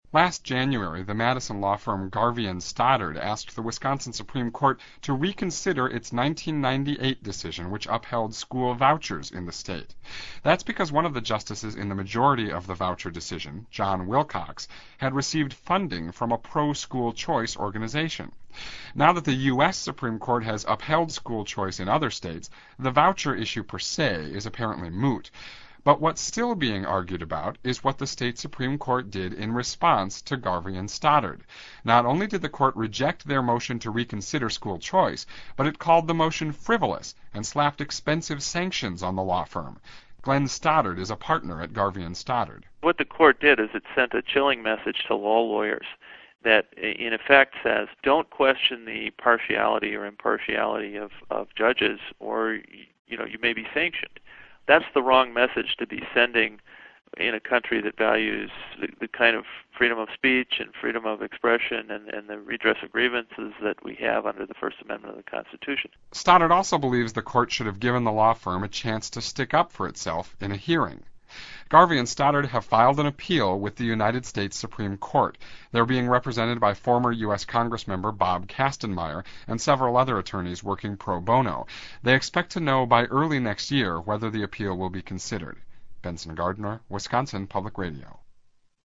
Last January, the Madison law firm Garvey and Stoddard asked the Wisconsin Supreme Court to reconsider its 1998 decision which upheld school vouchers in the state. That's because one of the justices in the majority of the voucher decision, John Wilcox, had received funding from a pro-school choice organization. Now that the U.S. Supreme Court has upheld school choice in other states, the voucher issue per se is apparently moot. But what's still being argued about is what the state Supreme Court did in response to Garvey and Stoddard. Not only did the court reject their motion to reconsider school choice, but it called the motion frivolous and slapped expensive sanctions on the law firm. Glenn Stoddard is a partner at Garvey and Stoddard. What the court did is it sent a chilling message to law lawyers that in effect says, don't question the partiality or impartiality of judges, or you may be sanctioned. That's the wrong message to be sending in a country that values the kind of freedom of speech and freedom of expression and the redress of grievances that we have under the First Amendment of the Constitution. Stoddard also believes the court should have given the law firm a chance to stick up for itself in a hearing. Garvey and Stoddard have filed an appeal with the United States Supreme Court. They're being represented by former U.S. Congressmember Bob Kastenmeier and several other attorneys working pro bono. They expect to know by early next year whether the appeal will be considered. Benson Gardner, Wisconsin Public Radio.